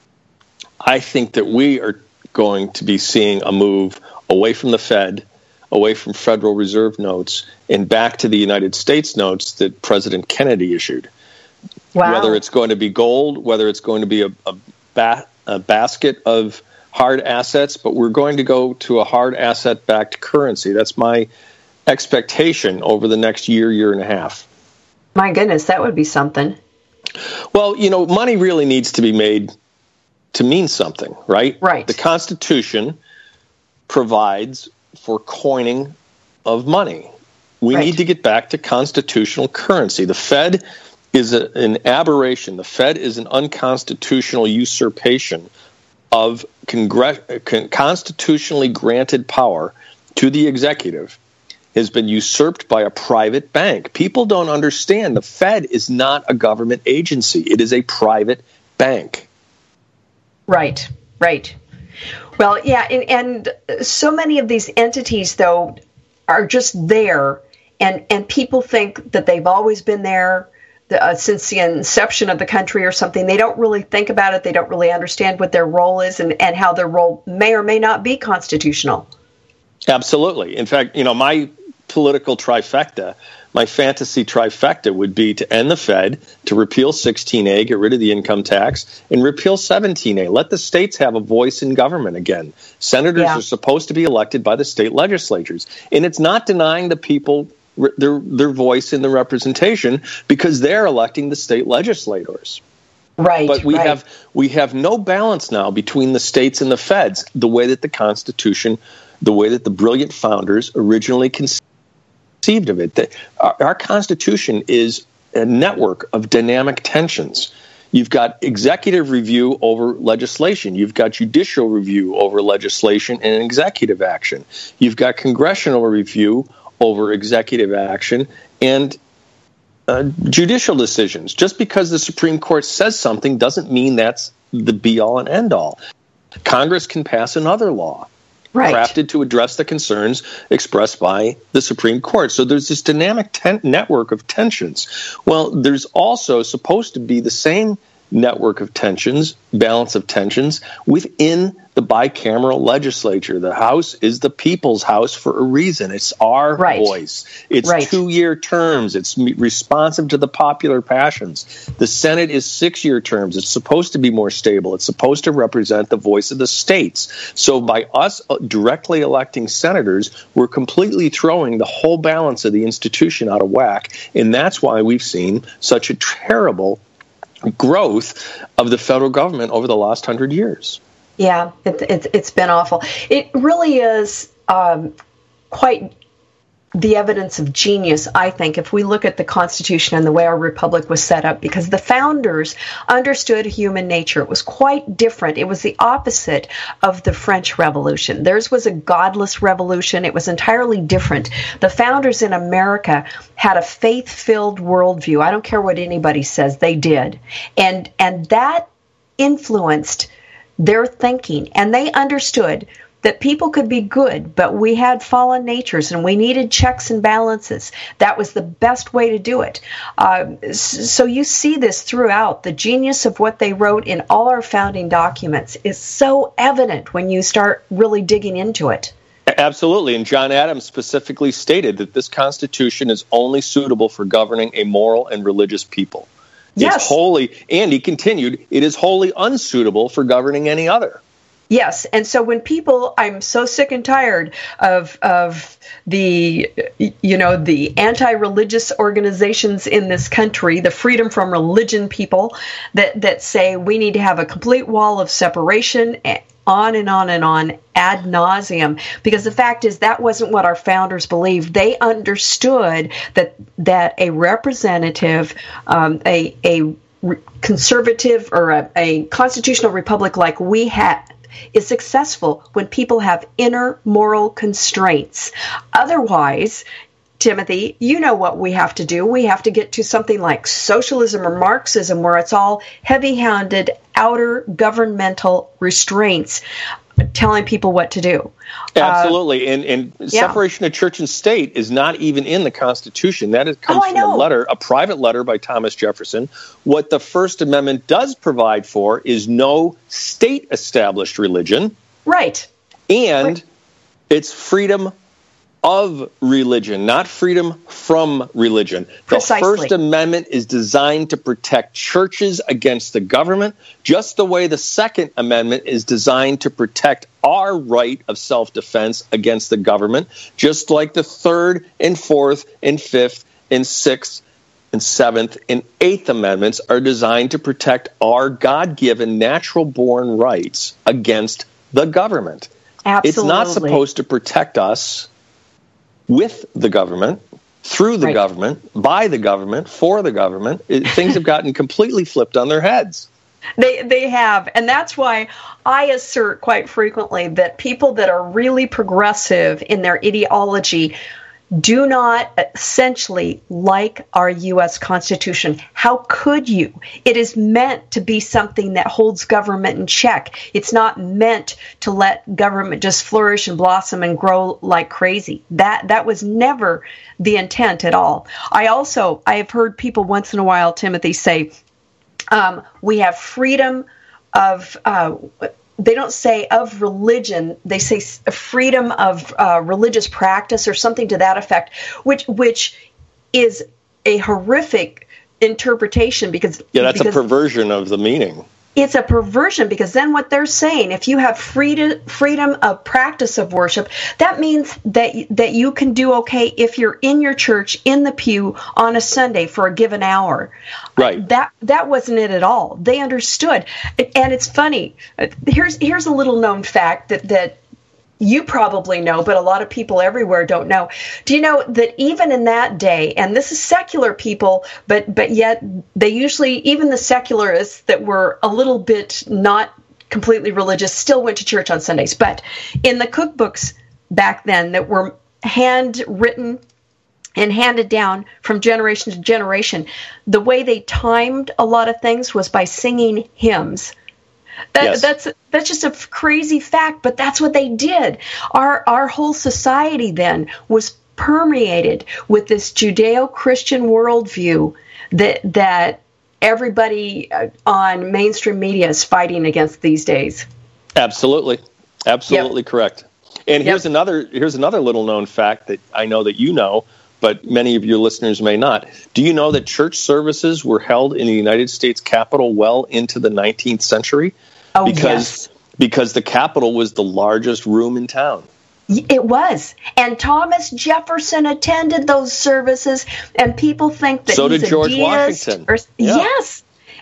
I think that we are going to be seeing a move away from the Fed, away from Federal Reserve notes, and back to the United States notes that President Kennedy issued. Wow. Whether it's going to be gold, whether it's going to be a, a, ba- a basket of hard assets, but we're going to go to a hard asset-backed currency. That's my expectation over the next year, year and a half. My goodness, that would be something. Well, you know, money really needs to be made to mean something, right? Right. The Constitution provides for coining of money. We Right. need to get back to constitutional currency. The Fed is a, an aberration. The Fed is an unconstitutional usurpation of congre- con- constitutionally granted power to the executive. Has been usurped by a private bank. People don't understand. The Fed is not a government agency. It is a private bank. Right, right. Well, yeah, and, and so many of these entities, though, are just there, and, and people think that they've always been there the, uh, since the inception of the country or something. They don't really think about it. They don't really understand what their role is and, and how their role may or may not be constitutional. Absolutely. In fact, you know, my political trifecta, my fantasy trifecta would be to end the Fed, to repeal sixteen A, get rid of the income tax, and repeal seventeen A. Let the states have a voice in government again. Senators Yeah. are supposed to be elected by the state legislatures. And it's not denying the people re- their, their voice in the representation, because they're electing the state legislators. Right. But we right. have we have no balance now between the states and the feds, the way that the Constitution, the way that the brilliant founders originally conceived of it. That our, our Constitution is a network of dynamic tensions. You've got executive review over legislation. You've got judicial review over legislation and executive action. You've got congressional review over executive action and uh, judicial decisions. Just because the Supreme Court says something doesn't mean that's the be-all and end-all. Congress can pass another law. Right. Crafted to address the concerns expressed by the Supreme Court. So there's this dynamic ten- network of tensions. Well, there's also supposed to be the same network of tensions, balance of tensions, within the bicameral legislature. The House is the people's house for a reason. It's our right. voice. It's right. two-year terms. It's responsive to the popular passions. The Senate is six-year terms. It's supposed to be more stable. It's supposed to represent the voice of the states. So by us directly electing senators, we're completely throwing the whole balance of the institution out of whack, and that's why we've seen such a terrible growth of the federal government over the last hundred years. Yeah, it, it, it's been awful. It really is um, quite the evidence of genius, I think, if we look at the Constitution and the way our republic was set up, because the founders understood human nature. It was quite different. It was the opposite of the French Revolution. Theirs was a godless revolution. It was entirely different. The founders in America had a faith-filled worldview. I don't care what anybody says, they did. And, and that influenced their thinking, and they understood that people could be good, but we had fallen natures and we needed checks and balances. That was the best way to do it. Uh, so you see this throughout. The genius of what they wrote in all our founding documents is so evident when you start really digging into it. Absolutely. And John Adams specifically stated that this Constitution is only suitable for governing a moral and religious people. Yes. It's wholly, and he continued, it is wholly unsuitable for governing any other. Yes, and so when people, I'm so sick and tired of of the, you know, the anti-religious organizations in this country, the freedom from religion people that, that say we need to have a complete wall of separation, on and on and on ad nauseum, because the fact is that wasn't what our founders believed. They understood that that a representative, um, a a conservative or a, a constitutional republic like we had is successful when people have inner moral constraints. Otherwise, Timothy, you know what we have to do. We have to get to something like socialism or Marxism, where it's all heavy-handed outer governmental restraints telling people what to do. Absolutely. Uh, and and yeah. separation of church and state is not even in the Constitution. That is, comes oh, from a letter, a private letter by Thomas Jefferson. What the First Amendment does provide for is no state-established religion. Right. And right. it's freedom of religion, not freedom from religion. Precisely. The First Amendment is designed to protect churches against the government, just the way the Second Amendment is designed to protect our right of self-defense against the government, just like the Third and Fourth and Fifth and Sixth and Seventh and Eighth Amendments are designed to protect our God-given natural-born rights against the government. Absolutely. It's not supposed to protect us with the government, through the right. government, by the government, for the government. It, things have gotten completely flipped on their heads. They they have, and that's why I assert quite frequently that people that are really progressive in their ideology do not essentially like our U S Constitution. How could you? It is meant to be something that holds government in check. It's not meant to let government just flourish and blossom and grow like crazy. That that was never the intent at all. I also, I have heard people once in a while, Timothy, say, um, we have freedom of uh, they don't say of religion, they say freedom of uh, religious practice or something to that effect, which which is a horrific interpretation because yeah, that's because a perversion of the meaning. It's a perversion because then what they're saying, if you have freedom freedom of practice of worship, that means that that you can do okay if you're in your church in the pew on a Sunday for a given hour. Right. That that wasn't it at all. They understood, and it's funny. Here's here's a little known fact that that. You probably know, but a lot of people everywhere don't know. Do you know that even in that day, and this is secular people, but but yet they usually, even the secularists that were a little bit not completely religious, still went to church on Sundays. But in the cookbooks back then that were handwritten and handed down from generation to generation, the way they timed a lot of things was by singing hymns. That, yes. That's that's just a crazy fact, but that's what they did. Our our whole society then was permeated with this Judeo-Christian worldview that that everybody on mainstream media is fighting against these days. Absolutely, absolutely yep. correct. And yep. here's another here's another little known fact that I know that you know, but many of your listeners may not. Do you know that church services were held in the United States Capitol well into the nineteenth century? Oh, because, yes. Because the Capitol was the largest room in town. It was. And Thomas Jefferson attended those services, and people think that so he's did George a deist. Washington. Or, yeah. Yes.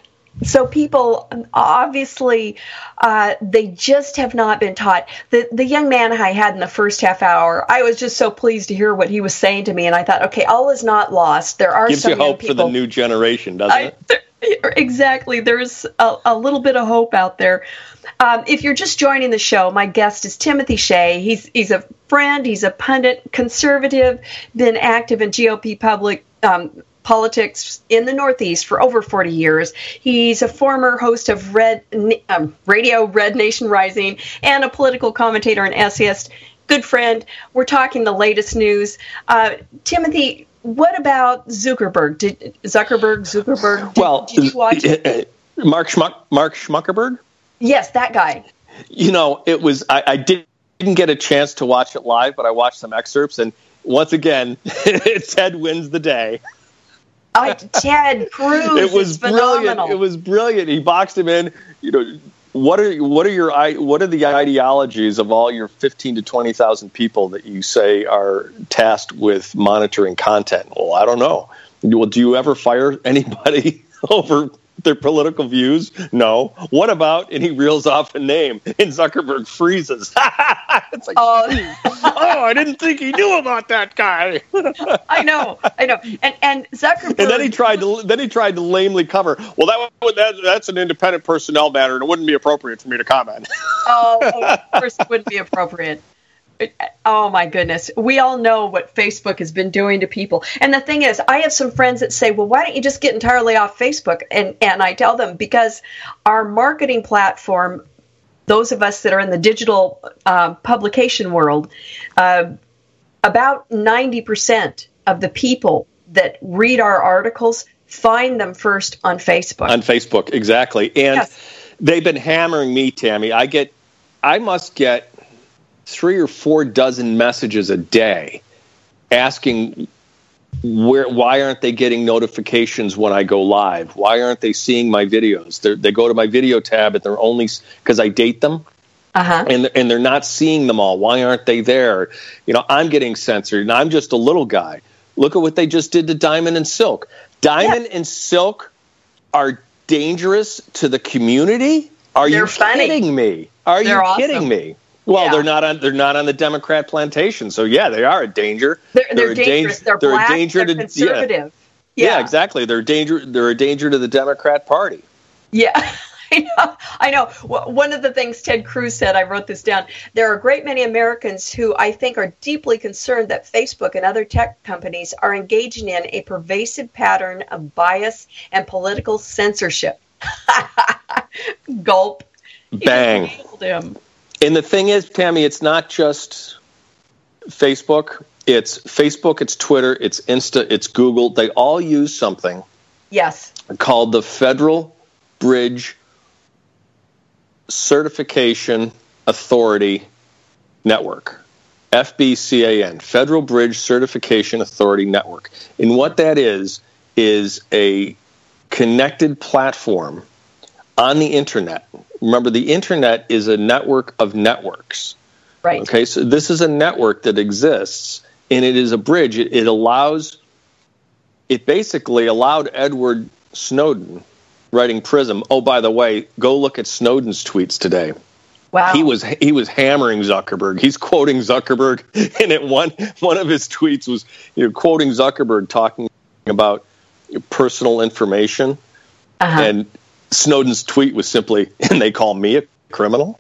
So people, obviously, uh, they just have not been taught. The the young man I had in the first half hour, I was just so pleased to hear what he was saying to me, and I thought, okay, all is not lost. There are Gives some you hope people, for the new generation, doesn't I, it? There, exactly. There's a, a little bit of hope out there. Um, if you're just joining the show, my guest is Timothy Shea. He's he's a friend. He's a pundit, conservative, been active in G O P public um, politics in the Northeast for over forty years. He's a former host of Red um, Radio Red Nation Rising and a political commentator and essayist. Good friend. We're talking the latest news. Uh, Timothy, what about Zuckerberg? Did Zuckerberg, Zuckerberg, did, well, did you watch it? Mark Schmuck, Mark Schmuckerberg? Yes, that guy. You know, it was, I, I didn't get a chance to watch it live, but I watched some excerpts, and once again, Ted wins the day. Oh, Ted Cruz it was is phenomenal. Brilliant. It was brilliant. He boxed him in. You know, what are what are your what are the ideologies of all your fifteen to twenty thousand people that you say are tasked with monitoring content? Well, I don't know. Well, do you ever fire anybody over their political views? No. What about? And he reels off a name, and Zuckerberg freezes. It's like, oh. oh, I didn't think he knew about that guy. I know, I know, and and Zuckerberg. And then he tried to then he tried to lamely cover. Well, that, that that's an independent personnel matter, and it wouldn't be appropriate for me to comment. oh, oh, of course, it wouldn't be appropriate. Oh, my goodness. We all know what Facebook has been doing to people. And the thing is, I have some friends that say, well, why don't you just get entirely off Facebook? And, and I tell them, because our marketing platform, those of us that are in the digital uh, publication world, uh, about ninety percent of the people that read our articles find them first on Facebook. On Facebook, exactly. And yes. They've been hammering me, Tammy. I get, I must get three or four dozen messages a day asking where, why aren't they getting notifications when I go live? Why aren't they seeing my videos? They're, they go to my video tab and they're only because I date them. Uh-huh. And, and they're not seeing them all. Why aren't they there? You know, I'm getting censored, and I'm just a little guy. Look at what they just did to Diamond and Silk. Diamond yeah. and Silk are dangerous to the community? Are they're you funny. kidding me? Are they're you awesome. kidding me? Well, yeah. they're not on. They're not on the Democrat plantation, so yeah, they are a danger. They're, they're, they're a dangerous. Danger, they're, they're black. a danger they're to conservative. Yeah. Yeah. yeah, exactly. They're danger. They're a danger to the Democrat Party. Yeah. I know. I know. One of the things Ted Cruz said, I wrote this down, there are a great many Americans who I think are deeply concerned that Facebook and other tech companies are engaging in a pervasive pattern of bias and political censorship. Gulp. Bang. Him. And the thing is, Tammy, it's not just Facebook. It's Facebook, it's Twitter, it's Insta, it's Google. They all use something yes. called the Federal Bridge Certification Authority Network. F B C A N, Federal Bridge Certification Authority Network. And what that is, is a connected platform on the internet. Remember, the internet is a network of networks. Right. Okay, so this is a network that exists, and it is a bridge. It, it allows, it basically allowed Edward Snowden, writing Prism. Oh, by the way, go look at Snowden's tweets today. Wow. He was he was hammering Zuckerberg. He's quoting Zuckerberg, and at one one of his tweets was, you know, quoting Zuckerberg talking about personal information, uh-huh. and Snowden's tweet was simply, "And they call me a criminal."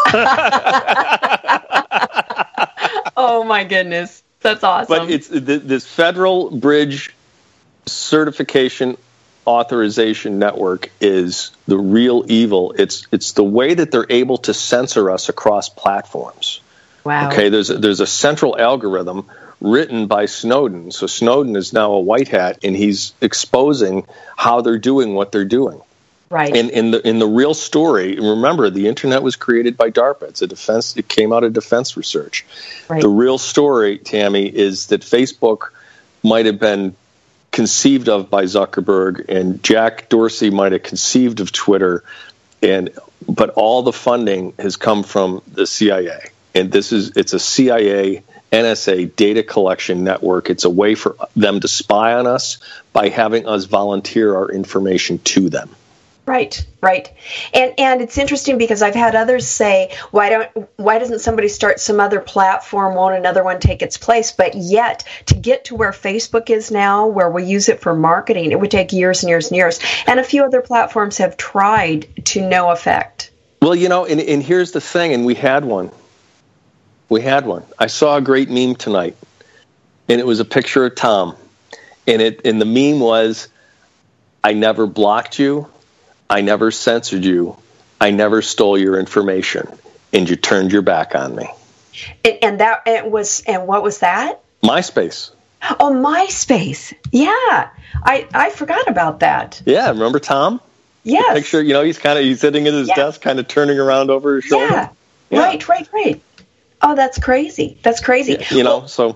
Oh my goodness, that's awesome! But it's th- this Federal Bridge Certification Authorization Network is the real evil. It's it's the way that they're able to censor us across platforms. Wow. Okay, there's a, there's a central algorithm written by Snowden. So Snowden is now a white hat, and he's exposing how they're doing what they're doing. Right. And in the in the real story, remember, the internet was created by DARPA. It's a defense. It came out of defense research. Right. The real story, Tammy, is that Facebook might have been conceived of by Zuckerberg, and Jack Dorsey might have conceived of Twitter, and but all the funding has come from the C I A. And this is it's a C I A, N S A data collection network. It's a way for them to spy on us by having us volunteer our information to them. Right, right. And and it's interesting because I've had others say, why don't why doesn't somebody start some other platform? Won't another one take its place? But yet, to get to where Facebook is now, where we use it for marketing, it would take years and years and years. And a few other platforms have tried to no effect. Well, you know, and, and here's the thing, and we had one. We had one. I saw a great meme tonight, and it was a picture of Tom. And it and the meme was, I never blocked you. I never censored you. I never stole your information, and you turned your back on me. And, and that it was, and what was that? MySpace. Oh, MySpace. Yeah, I I forgot about that. Yeah, remember Tom? Yes. The picture, you know, he's kind of he's sitting at his yeah. desk, kind of turning around over his shoulder. Yeah. yeah. Right, right, right. Oh, that's crazy. That's crazy. Yeah, you know, well, so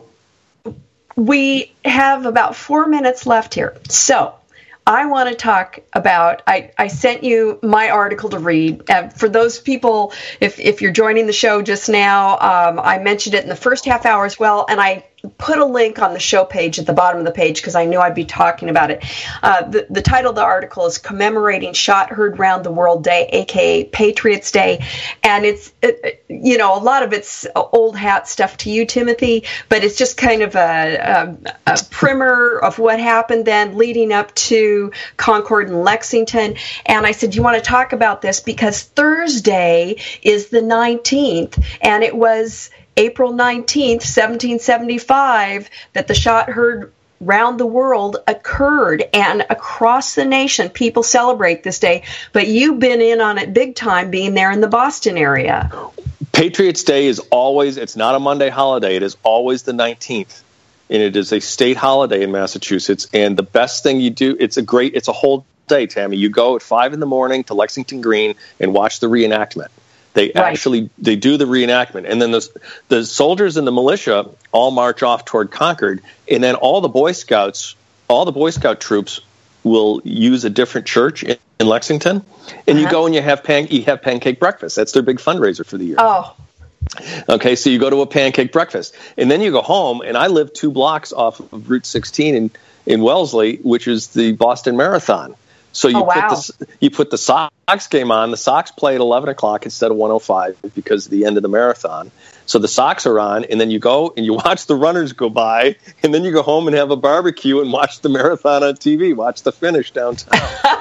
we have about four minutes left here. So I want to talk about, I, I sent you my article to read. Uh, for those people, if, if you're joining the show just now, um, I mentioned it in the first half hour as well, and I put a link on the show page at the bottom of the page because I knew I'd be talking about it. Uh, the, the title of the article is Commemorating Shot Heard Round the World Day, a k a. Patriots Day. And it's, it, you know, a lot of it's old hat stuff to you, Timothy, but it's just kind of a, a, a primer of what happened then leading up to Concord and Lexington. And I said, you want to talk about this because Thursday is the nineteenth, and it was April nineteenth, seventeen seventy-five, that the shot heard round the world occurred, and across the nation people celebrate this day. But you've been in on it big time, being there in the Boston area. Patriots Day is always, it's not a Monday holiday, it is always the nineteenth. And it is a state holiday in Massachusetts. And the best thing you do, it's a great, it's a whole day, Tammy. You go at five in the morning to Lexington Green and watch the reenactment. They right. actually, they do the reenactment. And then the, the soldiers and the militia all march off toward Concord. And then all the Boy Scouts, all the Boy Scout troops will use a different church in, in Lexington. And uh-huh. you go and you have pan, you have pancake breakfast. That's their big fundraiser for the year. Oh, okay, so you go to a pancake breakfast, and then you go home, and I live two blocks off of Route sixteen in, in Wellesley, which is the Boston Marathon. So you oh, wow. put the you put the Sox game on. The Sox play at eleven o'clock instead of one oh five because of the end of the marathon. So the Sox are on, and then you go and you watch the runners go by, and then you go home and have a barbecue and watch the marathon on T V, watch the finish downtown.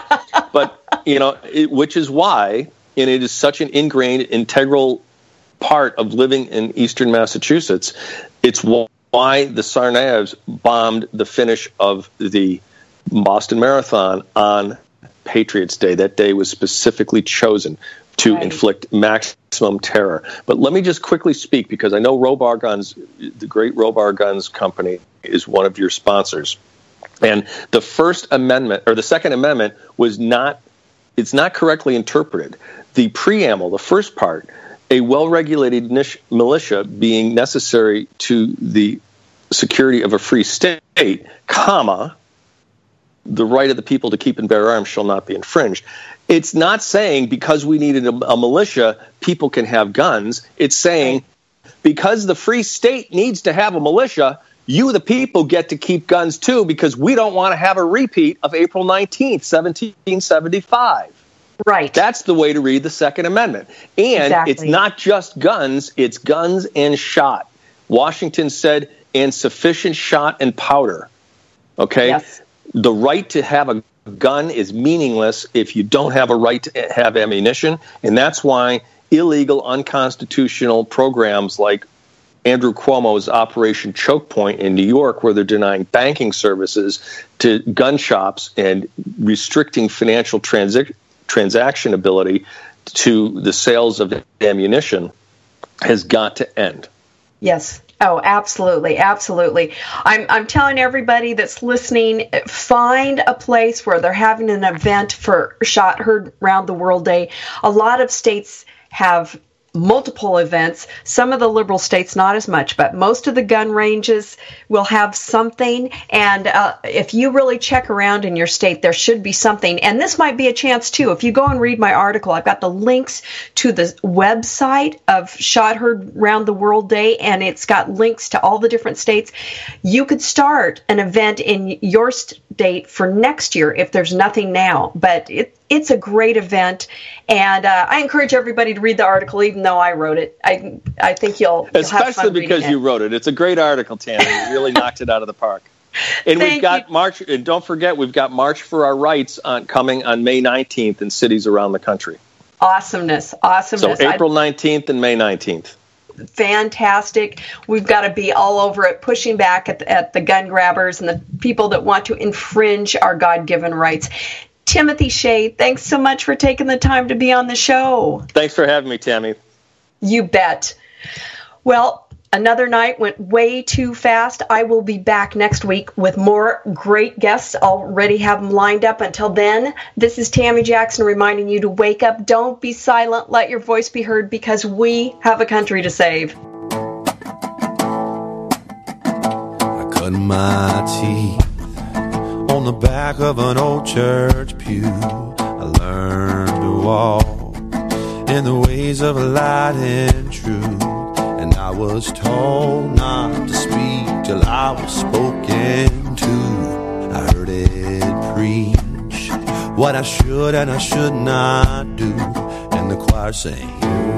But, you know, it, which is why, and it is such an ingrained, integral part of living in eastern Massachusetts, it's why the Tsarnaevs bombed the finish of the Boston Marathon on Patriots Day. That day was specifically chosen to right. inflict maximum terror. But let me just quickly speak, because I know Robar Guns, the great Robar Guns Company, is one of your sponsors. And the First Amendment, or the Second Amendment, was not, it's not correctly interpreted. the preamble, the first part, a well-regulated niche militia being necessary to the security of a free state, comma, the right of the people to keep and bear arms shall not be infringed. It's not saying because we needed a, a militia, people can have guns. It's saying because the free state needs to have a militia, you, the people, get to keep guns too, because we don't want to have a repeat of April nineteenth, seventeen seventy-five. Right. That's the way to read the Second Amendment. And exactly. It's not just guns, it's guns and shot. Washington said, and sufficient shot and powder. Okay? Yes. The right to have a gun is meaningless if you don't have a right to have ammunition, and that's why illegal, unconstitutional programs like Andrew Cuomo's Operation Choke Point in New York, where they're denying banking services to gun shops and restricting financial transi- transaction ability to the sales of ammunition, has got to end. Yes. Oh, absolutely, absolutely. I'm I'm telling everybody that's listening, find a place where they're having an event for Shot Heard Round the World Day. A lot of states have multiple events. Some of the liberal states, not as much, but most of the gun ranges will have something. And uh, if you really check around in your state, there should be something. And this might be a chance, too. If you go and read my article, I've got the links to the website of Shot Heard Round the World Day, and it's got links to all the different states. You could start an event in your state for next year if there's nothing now. But it, it's a great event, and uh, I encourage everybody to read the article, even though I wrote it. I I think you'll, you'll especially have fun because reading you it. wrote it. It's a great article, Tammy. You really knocked it out of the park. And Thank we've got you. March, and don't forget, we've got March for Our Rights on, coming on May nineteenth in cities around the country. Awesomeness, awesomeness. So April nineteenth and May nineteenth. Fantastic. We've got to be all over it, pushing back at the, at the gun grabbers and the people that want to infringe our God-given rights. Timothy Shea, thanks so much for taking the time to be on the show. Thanks for having me, Tammy. You bet. Well, another night went way too fast. I will be back next week with more great guests. Already have them lined up. Until then, this is Tammy Jackson reminding you to wake up. Don't be silent. Let your voice be heard, because we have a country to save. I cut my teeth on the back of an old church pew. I learned to walk in the ways of light and truth. And I was told not to speak till I was spoken to. I heard it preach what I should and I should not do. And the choir sang,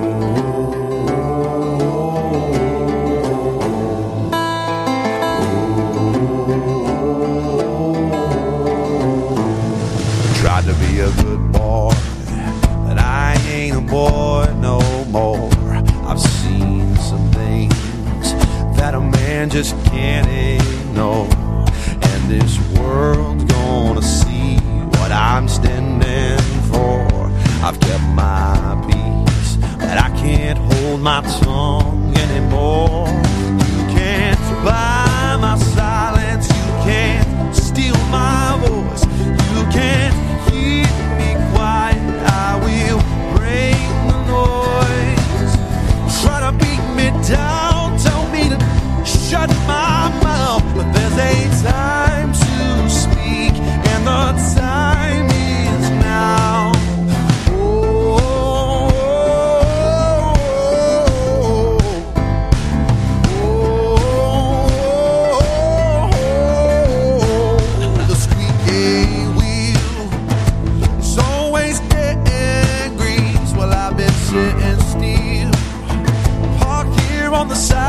tried to be a good boy, but I ain't a boy no more. I've seen some things that a man just can't ignore, and this world's gonna see what I'm standing for. I've kept my peace, but I can't hold my tongue anymore. You can't buy my silence, you can't steal my voice, you can't keep me quiet. I will break the noise. Try to beat me down, tell me to shut my mouth, but there's a time to speak, and the time is now. Oh, the squeaky wheel is always getting grease while I've been sitting still. Park here on the side